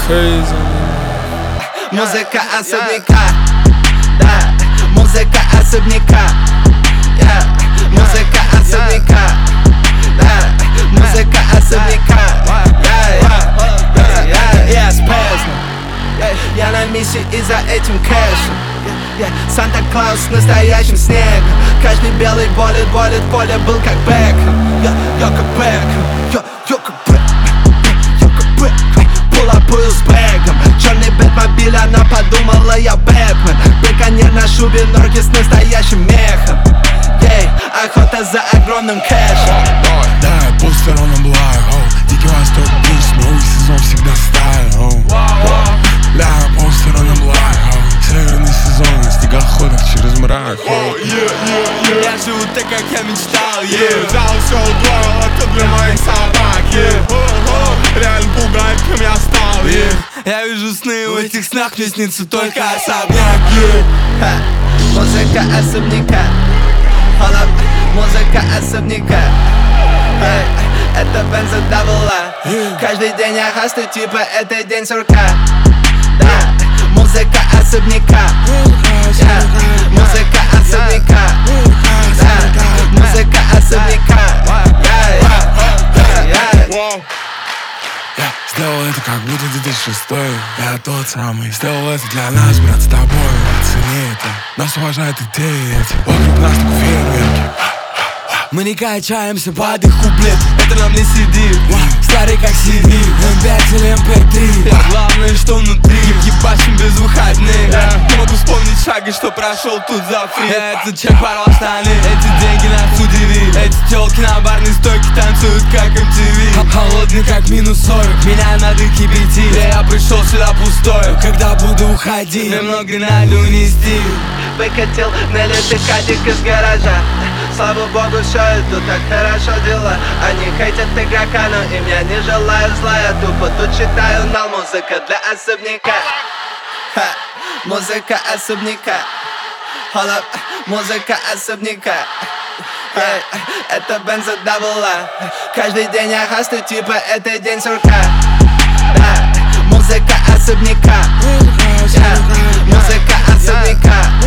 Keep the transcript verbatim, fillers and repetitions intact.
crazy. Музыка особняка, да, музыка особняка, yeah. Музыка особняка, да, музыка особняка, yeah, yeah, yeah, yeah, yeah, спешно. Я на миссии и за этим кэшем. Санта-Клаус с настоящим снегом. Каждый белый болит, болит, поле был как Бекхэм. Я, я как Бекхэм, я, я как Бекхэм, я как Бекхэм. Пулапую с бэгом. Черный бэтмобиль, она подумала, я Бэтмен. Браконьер на шубе, норки с настоящим мехом. Ей, охота за огромным кэшем. Да, постер он облак, Дикий Восток, бич, новый сезон всегда стайл. Да, постер он облак, северный сезон на снегоходах через мрак. Я живу так, как я мечтал, yeah. Взял все удвоил, это для моих собак, yeah. Реально пугает, кем я стал, yeah. Я вижу сны, в этих снах мне снится только особняк, yeah. Музыка особняка, музыка особняка. Это бензодабла. Каждый день я хасту, типа это день сурка. Да, музыка особняка, yeah. Музыка особняка, да, музыка особняка, yeah, yeah, yeah, yeah. Я сделал это как будто две тысячи шестой. Я тот самый, сделал это для нас, брат, с тобой. Оцени это, нас уважают идеи эти. Вокруг нас только фейерверки. Мы не качаемся под их куплет, это нам не сидит. Старый как си ди, эм пять или эм пэ три. Главное, что внутри, ебашим без выходных. Не могу вспомнить шага, что прошел тут за фри. Этот чек порвал штаны, эти деньги нас удивили. Эти телки на барной стойке танцуют как эм ти ви. Холодный как минус сорок, меня надо кипятить. Я пришел сюда пустой, когда буду уходить, мне много надо унести. Выкатил налитый кадик из гаража. Слава богу, все идут так хорошо дела. Они хейтят игрока, но им я не желаю зла. Я тупо тут читаю нал, музыка для особняка. Ха, музыка особняка. Hold up, музыка особняка. Hey, это бензодабла. Каждый день я хасту, типа это день сурка. Да, музыка особняка, yeah. Музыка особняка.